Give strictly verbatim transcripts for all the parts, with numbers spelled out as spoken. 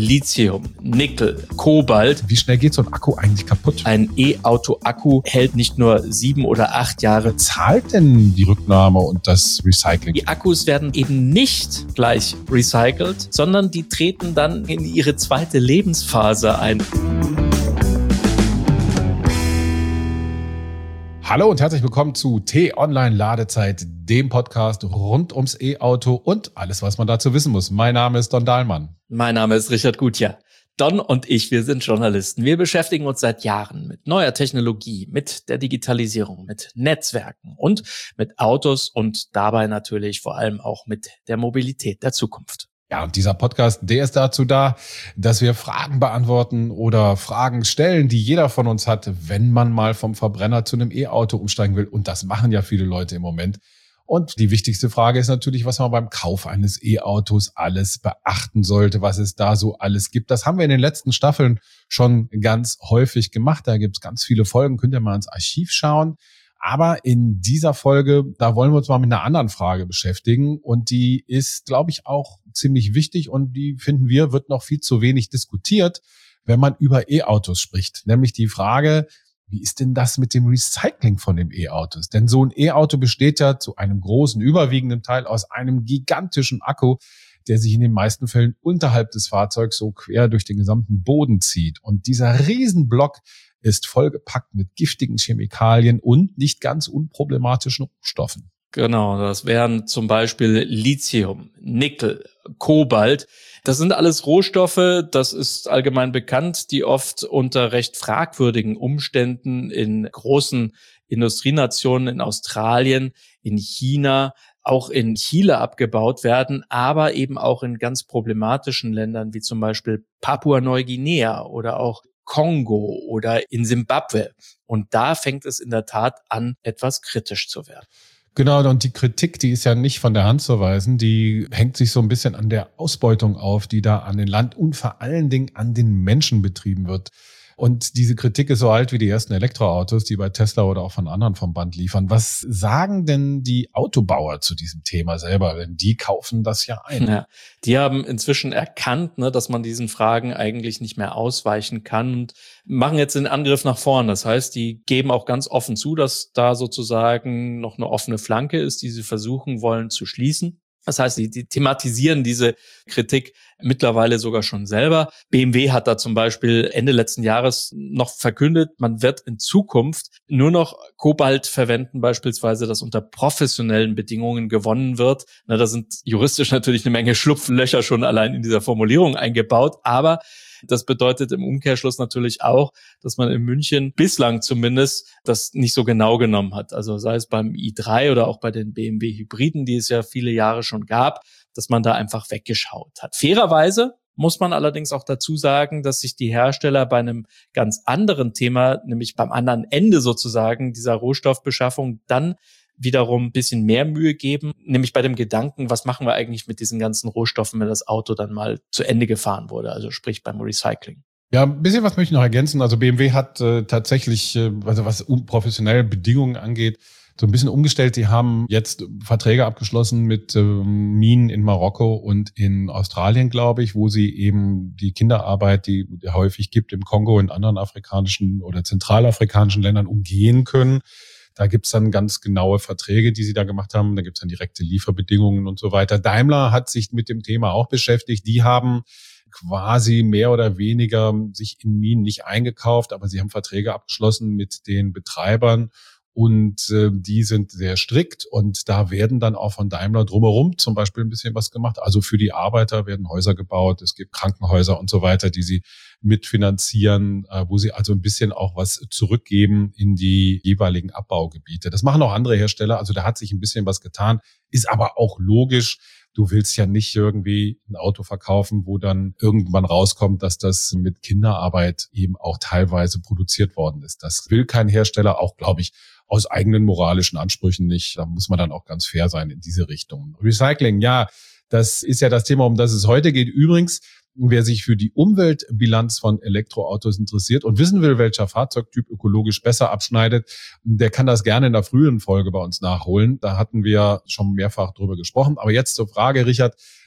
Lithium, Nickel, Kobalt. Wie schnell geht so ein Akku eigentlich kaputt? Ein E-Auto-Akku hält nicht nur sieben oder acht Jahre. Zahlt denn die Rücknahme und das Recycling? Die Akkus werden eben nicht gleich recycelt, sondern die treten dann in ihre zweite Lebensphase ein. Hallo und herzlich willkommen zu T-Online Ladezeit, dem Podcast rund ums E-Auto und alles, was man dazu wissen muss. Mein Name ist Don Dahlmann. Mein Name ist Richard Gutjahr. Don und ich, wir sind Journalisten. Wir beschäftigen uns seit Jahren mit neuer Technologie, mit der Digitalisierung, mit Netzwerken und mit Autos und dabei natürlich vor allem auch mit der Mobilität der Zukunft. Ja, und dieser Podcast, der ist dazu da, dass wir Fragen beantworten oder Fragen stellen, die jeder von uns hat, wenn man mal vom Verbrenner zu einem E-Auto umsteigen will. Und das machen ja viele Leute im Moment. Und die wichtigste Frage ist natürlich, was man beim Kauf eines E-Autos alles beachten sollte, was es da so alles gibt. Das haben wir in den letzten Staffeln schon ganz häufig gemacht. Da gibt es ganz viele Folgen, könnt ihr mal ins Archiv schauen. Aber in dieser Folge, da wollen wir uns mal mit einer anderen Frage beschäftigen. Und die ist, glaube ich, auch ziemlich wichtig und die, finden wir, wird noch viel zu wenig diskutiert, wenn man über E-Autos spricht. Nämlich die Frage, wie ist denn das mit dem Recycling von den E-Autos? Denn so ein E-Auto besteht ja zu einem großen, überwiegenden Teil aus einem gigantischen Akku, der sich in den meisten Fällen unterhalb des Fahrzeugs so quer durch den gesamten Boden zieht. Und dieser Riesenblock ist vollgepackt mit giftigen Chemikalien und nicht ganz unproblematischen Rohstoffen. Genau, das wären zum Beispiel Lithium, Nickel, Kobalt. Das sind alles Rohstoffe, das ist allgemein bekannt, die oft unter recht fragwürdigen Umständen in großen Industrienationen in Australien, in China, auch in Chile abgebaut werden, aber eben auch in ganz problematischen Ländern wie zum Beispiel Papua-Neuguinea oder auch Kongo oder in Simbabwe. Und da fängt es in der Tat an, etwas kritisch zu werden. Genau, und die Kritik, die ist ja nicht von der Hand zu weisen, die hängt sich so ein bisschen an der Ausbeutung auf, die da an den Land und vor allen Dingen an den Menschen betrieben wird. Und diese Kritik ist so alt wie die ersten Elektroautos, die bei Tesla oder auch von anderen vom Band liefern. Was sagen denn die Autobauer zu diesem Thema selber? Denn die kaufen das ja ein. Ja, die haben inzwischen erkannt, ne, dass man diesen Fragen eigentlich nicht mehr ausweichen kann und machen jetzt den Angriff nach vorn. Das heißt, die geben auch ganz offen zu, dass da sozusagen noch eine offene Flanke ist, die sie versuchen wollen zu schließen. Das heißt, die, die thematisieren diese Kritik mittlerweile sogar schon selber. B M W hat da zum Beispiel Ende letzten Jahres noch verkündet, man wird in Zukunft nur noch Kobalt verwenden, beispielsweise, das unter professionellen Bedingungen gewonnen wird. Na, da sind juristisch natürlich eine Menge Schlupflöcher schon allein in dieser Formulierung eingebaut, aber das bedeutet im Umkehrschluss natürlich auch, dass man in München bislang zumindest das nicht so genau genommen hat. Also sei es beim i drei oder auch bei den B M W-Hybriden, die es ja viele Jahre schon gab, dass man da einfach weggeschaut hat. Fairerweise muss man allerdings auch dazu sagen, dass sich die Hersteller bei einem ganz anderen Thema, nämlich beim anderen Ende sozusagen dieser Rohstoffbeschaffung, dann wiederum ein bisschen mehr Mühe geben, nämlich bei dem Gedanken, was machen wir eigentlich mit diesen ganzen Rohstoffen, wenn das Auto dann mal zu Ende gefahren wurde, also sprich beim Recycling. Ja, ein bisschen was möchte ich noch ergänzen. Also B M W hat äh, tatsächlich, äh, also was unprofessionelle Bedingungen angeht, so ein bisschen umgestellt. Die haben jetzt Verträge abgeschlossen mit äh, Minen in Marokko und in Australien, glaube ich, wo sie eben die Kinderarbeit, die es häufig gibt im Kongo, in anderen afrikanischen oder zentralafrikanischen Ländern umgehen können. Da gibt's dann ganz genaue Verträge, die sie da gemacht haben. Da gibt's dann direkte Lieferbedingungen und so weiter. Daimler hat sich mit dem Thema auch beschäftigt. Die haben quasi mehr oder weniger sich in Minen nicht eingekauft, aber sie haben Verträge abgeschlossen mit den Betreibern. Und äh, die sind sehr strikt und da werden dann auch von Daimler drumherum zum Beispiel ein bisschen was gemacht. Also für die Arbeiter werden Häuser gebaut, es gibt Krankenhäuser und so weiter, die sie mitfinanzieren, äh, wo sie also ein bisschen auch was zurückgeben in die jeweiligen Abbaugebiete. Das machen auch andere Hersteller, also da hat sich ein bisschen was getan, ist aber auch logisch. Du willst ja nicht irgendwie ein Auto verkaufen, wo dann irgendwann rauskommt, dass das mit Kinderarbeit eben auch teilweise produziert worden ist. Das will kein Hersteller, auch, glaube ich, aus eigenen moralischen Ansprüchen nicht. Da muss man dann auch ganz fair sein in diese Richtung. Recycling, ja, das ist ja das Thema, um das es heute geht. Übrigens, wer sich für die Umweltbilanz von Elektroautos interessiert und wissen will, welcher Fahrzeugtyp ökologisch besser abschneidet, der kann das gerne in der früheren Folge bei uns nachholen. Da hatten wir schon mehrfach drüber gesprochen. Aber jetzt zur Frage, Richard,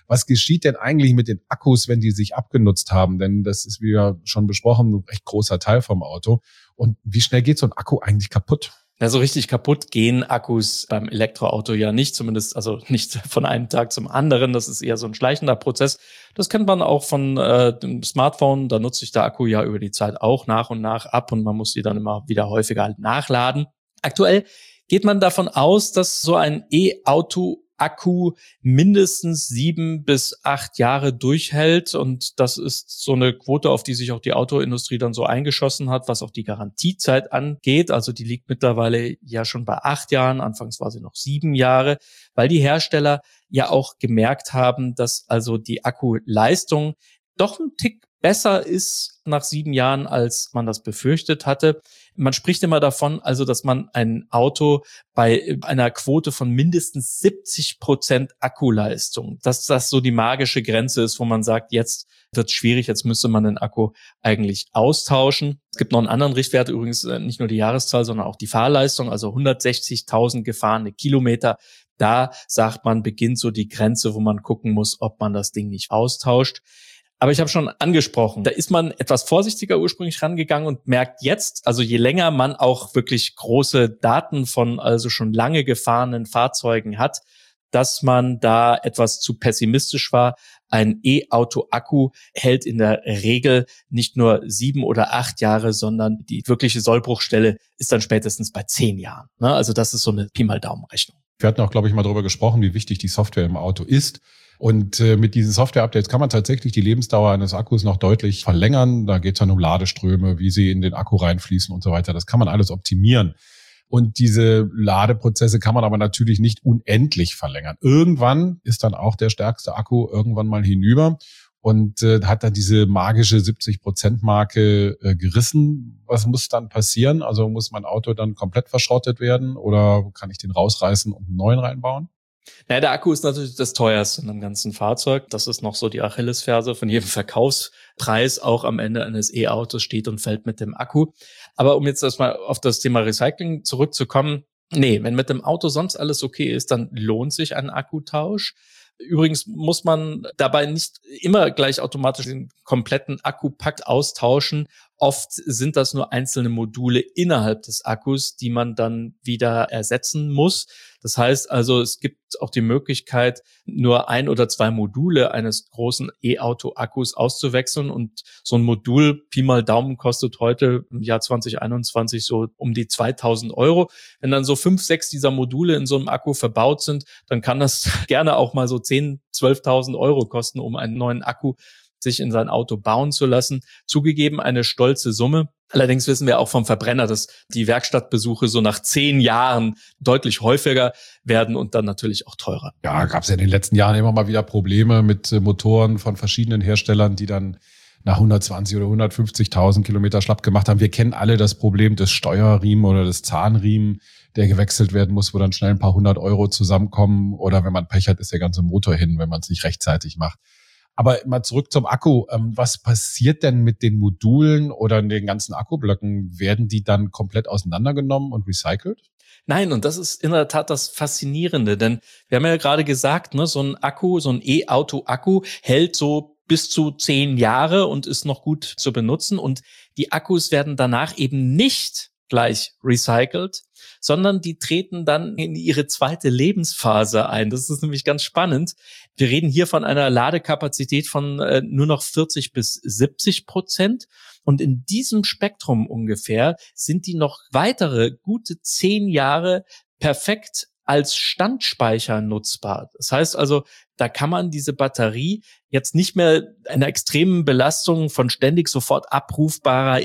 Was geschieht denn eigentlich mit den Akkus, wenn die sich abgenutzt haben? Denn das ist, wie ja schon besprochen, ein recht großer Teil vom Auto. Und wie schnell geht so ein Akku eigentlich kaputt? Ja, so richtig kaputt gehen Akkus beim Elektroauto ja nicht, zumindest also nicht von einem Tag zum anderen. Das ist eher so ein schleichender Prozess. Das kennt man auch von äh, dem Smartphone. Da nutzt sich der Akku ja über die Zeit auch nach und nach ab und man muss die dann immer wieder häufiger halt nachladen. Aktuell geht man davon aus, dass so ein E-Auto Akku mindestens sieben bis acht Jahre durchhält. Und das ist so eine Quote, auf die sich auch die Autoindustrie dann so eingeschossen hat, was auch die Garantiezeit angeht. Also die liegt mittlerweile ja schon bei acht Jahren. Anfangs war sie noch sieben Jahre, weil die Hersteller ja auch gemerkt haben, dass also die Akkuleistung doch ein Tick besser ist nach sieben Jahren, als man das befürchtet hatte. Man spricht immer davon, also dass man ein Auto bei einer Quote von mindestens siebzig Prozent Akkuleistung, dass das so die magische Grenze ist, wo man sagt, jetzt wird es schwierig, jetzt müsste man den Akku eigentlich austauschen. Es gibt noch einen anderen Richtwert, übrigens nicht nur die Jahreszahl, sondern auch die Fahrleistung, also hundertsechzigtausend gefahrene Kilometer. Da sagt man, beginnt so die Grenze, wo man gucken muss, ob man das Ding nicht austauscht. Aber ich habe schon angesprochen, da ist man etwas vorsichtiger ursprünglich rangegangen und merkt jetzt, also je länger man auch wirklich große Daten von also schon lange gefahrenen Fahrzeugen hat, dass man da etwas zu pessimistisch war. Ein E-Auto-Akku hält in der Regel nicht nur sieben oder acht Jahre, sondern die wirkliche Sollbruchstelle ist dann spätestens bei zehn Jahren. Also das ist so eine Pi mal Daumen-Rechnung. Wir hatten auch, glaube ich, mal darüber gesprochen, wie wichtig die Software im Auto ist. Und äh, mit diesen Software-Updates kann man tatsächlich die Lebensdauer eines Akkus noch deutlich verlängern. Da geht es dann um Ladeströme, wie sie in den Akku reinfließen und so weiter. Das kann man alles optimieren. Und diese Ladeprozesse kann man aber natürlich nicht unendlich verlängern. Irgendwann ist dann auch der stärkste Akku irgendwann mal hinüber und äh, hat dann diese magische siebzig Prozent Marke äh, gerissen. Was muss dann passieren? Also muss mein Auto dann komplett verschrottet werden oder kann ich den rausreißen und einen neuen reinbauen? Naja, der Akku ist natürlich das teuerste in einem ganzen Fahrzeug. Das ist noch so die Achillesferse von jedem Verkaufspreis. Auch am Ende eines E-Autos steht und fällt mit dem Akku. Aber um jetzt erstmal auf das Thema Recycling zurückzukommen. Nee, wenn mit dem Auto sonst alles okay ist, dann lohnt sich ein Akkutausch. Übrigens muss man dabei nicht immer gleich automatisch den kompletten Akkupack austauschen. Oft sind das nur einzelne Module innerhalb des Akkus, die man dann wieder ersetzen muss. Das heißt also, es gibt auch die Möglichkeit, nur ein oder zwei Module eines großen E-Auto-Akkus auszuwechseln. Und so ein Modul, Pi mal Daumen, kostet heute im Jahr zwanzig einundzwanzig so um die zweitausend Euro. Wenn dann so fünf, sechs dieser Module in so einem Akku verbaut sind, dann kann das gerne auch mal so zehn, zwölftausend Euro kosten, um einen neuen Akku sich in sein Auto bauen zu lassen. Zugegeben eine stolze Summe. Allerdings wissen wir auch vom Verbrenner, dass die Werkstattbesuche so nach zehn Jahren deutlich häufiger werden und dann natürlich auch teurer. Ja, gab es ja in den letzten Jahren immer mal wieder Probleme mit Motoren von verschiedenen Herstellern, die dann nach hundertzwanzig oder hundertfünfzigtausend Kilometer schlapp gemacht haben. Wir kennen alle das Problem des Steuerriemen oder des Zahnriemen, der gewechselt werden muss, wo dann schnell ein paar hundert Euro zusammenkommen. Oder wenn man Pech hat, ist der ganze Motor hin, wenn man es nicht rechtzeitig macht. Aber mal zurück zum Akku. Was passiert denn mit den Modulen oder den ganzen Akkublöcken? Werden die dann komplett auseinandergenommen und recycelt? Nein, und das ist in der Tat das Faszinierende, denn wir haben ja gerade gesagt, ne, so ein Akku, so ein E-Auto-Akku hält so bis zu zehn Jahre und ist noch gut zu benutzen. Und die Akkus werden danach eben nicht gleich recycelt, sondern die treten dann in ihre zweite Lebensphase ein. Das ist nämlich ganz spannend. Wir reden hier von einer Ladekapazität von äh, nur noch vierzig bis siebzig Prozent. Und in diesem Spektrum ungefähr sind die noch weitere gute zehn Jahre perfekt als Standspeicher nutzbar. Das heißt also, da kann man diese Batterie jetzt nicht mehr einer extremen Belastung von ständig sofort abrufbarer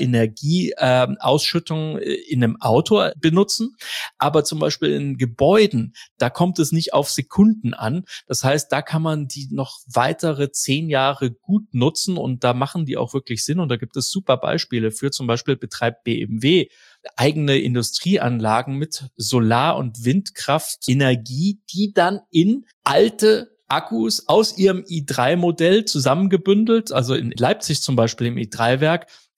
Energieausschüttung äh, in einem Auto benutzen. Aber zum Beispiel in Gebäuden, da kommt es nicht auf Sekunden an. Das heißt, da kann man die noch weitere zehn Jahre gut nutzen und da machen die auch wirklich Sinn. Und da gibt es super Beispiele für. Zum Beispiel betreibt B M W eigene Industrieanlagen mit Solar- und Windkraftenergie, die dann in alte Akkus aus ihrem i drei Modell zusammengebündelt, also in Leipzig zum Beispiel im i drei Werk,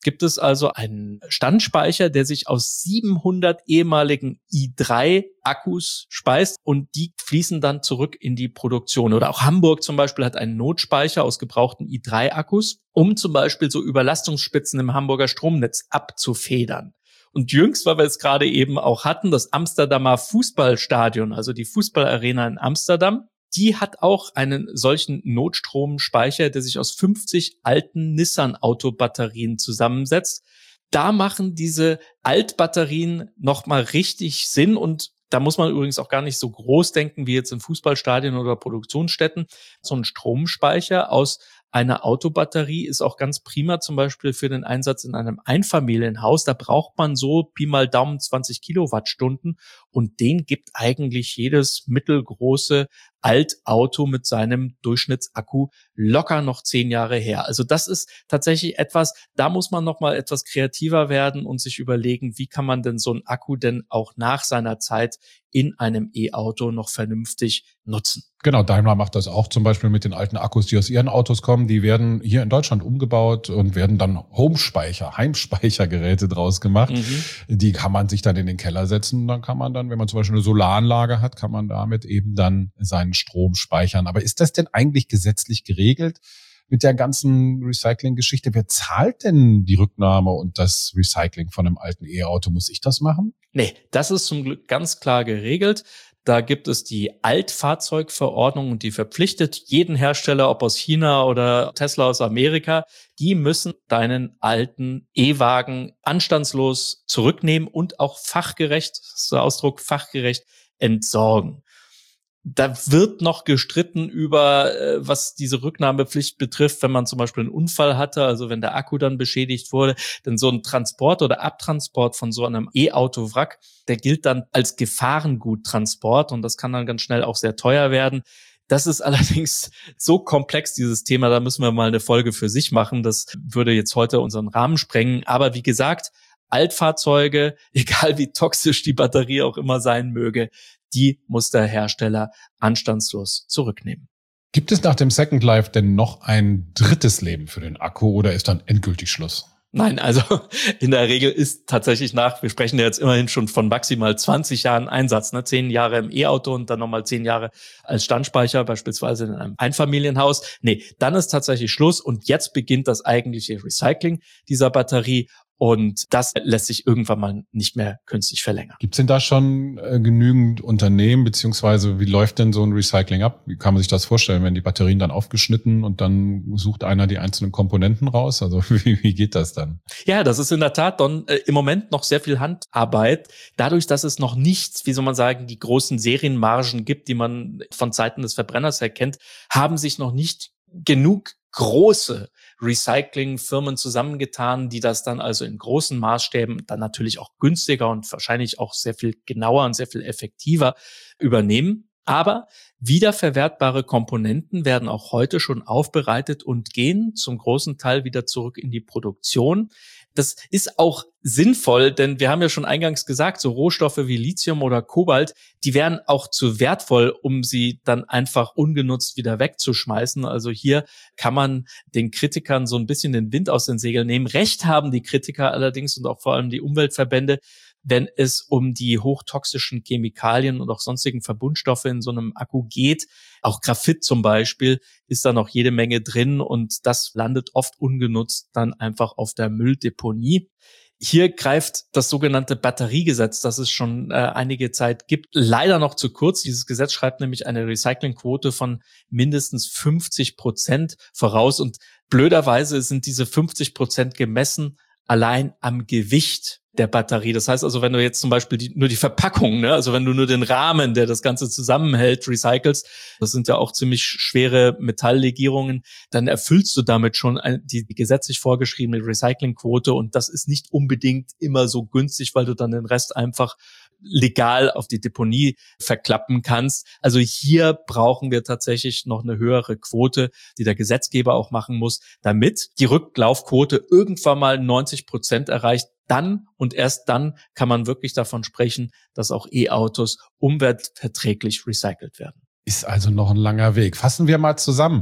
gibt es also einen Standspeicher, der sich aus siebenhundert ehemaligen i drei Akkus speist und die fließen dann zurück in die Produktion. Oder auch Hamburg zum Beispiel hat einen Notspeicher aus gebrauchten i drei Akkus, um zum Beispiel so Überlastungsspitzen im Hamburger Stromnetz abzufedern. Und jüngst, weil wir es gerade eben auch hatten, das Amsterdamer Fußballstadion, also die Fußballarena in Amsterdam, die hat auch einen solchen Notstromspeicher, der sich aus fünfzig alten Nissan-Autobatterien zusammensetzt. Da machen diese Altbatterien nochmal richtig Sinn und da muss man übrigens auch gar nicht so groß denken wie jetzt in Fußballstadien oder Produktionsstätten. So ein Stromspeicher aus einer Autobatterie ist auch ganz prima zum Beispiel für den Einsatz in einem Einfamilienhaus. Da braucht man so Pi mal Daumen zwanzig Kilowattstunden und den gibt eigentlich jedes mittelgroße Altauto mit seinem Durchschnittsakku locker noch zehn Jahre her. Also das ist tatsächlich etwas, da muss man noch mal etwas kreativer werden und sich überlegen, wie kann man denn so einen Akku denn auch nach seiner Zeit in einem E-Auto noch vernünftig nutzen. Genau, Daimler macht das auch zum Beispiel mit den alten Akkus, die aus ihren Autos kommen. Die werden hier in Deutschland umgebaut und werden dann Homespeicher, Heimspeichergeräte draus gemacht. Mhm. Die kann man sich dann in den Keller setzen. Dann kann man dann, wenn man zum Beispiel eine Solaranlage hat, kann man damit eben dann seinen Strom speichern. Aber ist das denn eigentlich gesetzlich geregelt mit der ganzen Recycling-Geschichte? Wer zahlt denn die Rücknahme und das Recycling von einem alten E-Auto? Muss ich das machen? Nee, das ist zum Glück ganz klar geregelt. Da gibt es die Altfahrzeugverordnung und die verpflichtet jeden Hersteller, ob aus China oder Tesla aus Amerika, die müssen deinen alten E-Wagen anstandslos zurücknehmen und auch fachgerecht, das ist der Ausdruck, fachgerecht entsorgen. Da wird noch gestritten über, was diese Rücknahmepflicht betrifft, wenn man zum Beispiel einen Unfall hatte, also wenn der Akku dann beschädigt wurde. Denn so ein Transport oder Abtransport von so einem E-Auto-Wrack, der gilt dann als Gefahrguttransport und das kann dann ganz schnell auch sehr teuer werden. Das ist allerdings so komplex, dieses Thema, da müssen wir mal eine Folge für sich machen. Das würde jetzt heute unseren Rahmen sprengen. Aber wie gesagt, Altfahrzeuge, egal wie toxisch die Batterie auch immer sein möge, die muss der Hersteller anstandslos zurücknehmen. Gibt es nach dem Second Life denn noch ein drittes Leben für den Akku oder ist dann endgültig Schluss? Nein, also in der Regel ist tatsächlich nach, wir sprechen ja jetzt immerhin schon von maximal zwanzig Jahren Einsatz, ne, zehn Jahre im E-Auto und dann nochmal zehn Jahre als Standspeicher, beispielsweise in einem Einfamilienhaus. Nee, dann ist tatsächlich Schluss und jetzt beginnt das eigentliche Recycling dieser Batterie. Und das lässt sich irgendwann mal nicht mehr künstlich verlängern. Gibt es denn da schon äh, genügend Unternehmen, beziehungsweise wie läuft denn so ein Recycling ab? Wie kann man sich das vorstellen, wenn die Batterien dann aufgeschnitten und dann sucht einer die einzelnen Komponenten raus? Also wie, wie geht das dann? Ja, das ist in der Tat dann äh, im Moment noch sehr viel Handarbeit. Dadurch, dass es noch nichts, wie soll man sagen, die großen Serienmargen gibt, die man von Seiten des Verbrenners her kennt, haben sich noch nicht genug große Recyclingfirmen zusammengetan, die das dann also in großen Maßstäben dann natürlich auch günstiger und wahrscheinlich auch sehr viel genauer und sehr viel effektiver übernehmen. Aber wiederverwertbare Komponenten werden auch heute schon aufbereitet und gehen zum großen Teil wieder zurück in die Produktion. Das ist auch sinnvoll, denn wir haben ja schon eingangs gesagt, so Rohstoffe wie Lithium oder Kobalt, die wären auch zu wertvoll, um sie dann einfach ungenutzt wieder wegzuschmeißen. Also hier kann man den Kritikern so ein bisschen den Wind aus den Segeln nehmen. Recht haben die Kritiker allerdings und auch vor allem die Umweltverbände, wenn es um die hochtoxischen Chemikalien und auch sonstigen Verbundstoffe in so einem Akku geht. Auch Graphit zum Beispiel ist da noch jede Menge drin und das landet oft ungenutzt dann einfach auf der Mülldeponie. Hier greift das sogenannte Batteriegesetz, das es schon äh, einige Zeit gibt, leider noch zu kurz. Dieses Gesetz schreibt nämlich eine Recyclingquote von mindestens fünfzig Prozent voraus und blöderweise sind diese fünfzig Prozent gemessen allein am Gewicht der Batterie. Das heißt also, wenn du jetzt zum Beispiel die, nur die Verpackung, ne, also wenn du nur den Rahmen, der das Ganze zusammenhält, recycelst, das sind ja auch ziemlich schwere Metalllegierungen, dann erfüllst du damit schon die gesetzlich vorgeschriebene Recyclingquote und das ist nicht unbedingt immer so günstig, weil du dann den Rest einfach legal auf die Deponie verklappen kannst. Also hier brauchen wir tatsächlich noch eine höhere Quote, die der Gesetzgeber auch machen muss, damit die Rücklaufquote irgendwann mal neunzig Prozent erreicht. Dann und erst dann kann man wirklich davon sprechen, dass auch E-Autos umweltverträglich recycelt werden. Ist also noch ein langer Weg. Fassen wir mal zusammen.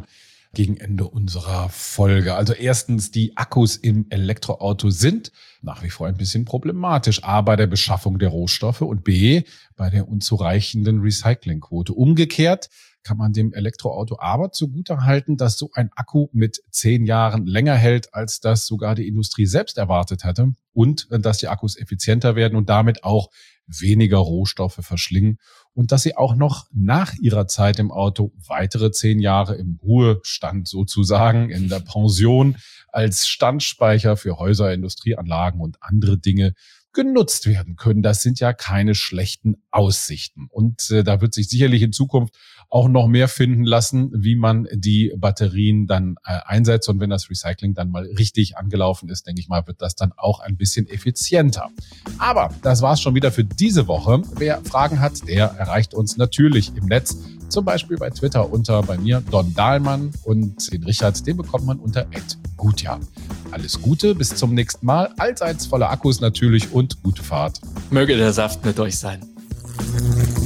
gegen Ende unserer Folge. Also erstens, die Akkus im Elektroauto sind nach wie vor ein bisschen problematisch. A, bei der Beschaffung der Rohstoffe und B, bei der unzureichenden Recyclingquote. Umgekehrt kann man dem Elektroauto aber zugutehalten, dass so ein Akku mit zehn Jahren länger hält, als das sogar die Industrie selbst erwartet hatte und dass die Akkus effizienter werden und damit auch weniger Rohstoffe verschlingen und dass sie auch noch nach ihrer Zeit im Auto weitere zehn Jahre im Ruhestand sozusagen in der Pension als Standspeicher für Häuser, Industrieanlagen und andere Dinge genutzt werden können. Das sind ja keine schlechten Aussichten. Und äh, da wird sich sicherlich in Zukunft auch noch mehr finden lassen, wie man die Batterien dann äh, einsetzt. Und wenn das Recycling dann mal richtig angelaufen ist, denke ich mal, wird das dann auch ein bisschen effizienter. Aber das war's schon wieder für diese Woche. Wer Fragen hat, der erreicht uns natürlich im Netz. Zum Beispiel bei Twitter unter bei mir Don Dahlmann und den Richard, den bekommt man unter at gutjahr. Alles Gute, bis zum nächsten Mal. Allseits voller Akkus natürlich und gute Fahrt. Möge der Saft mit euch sein.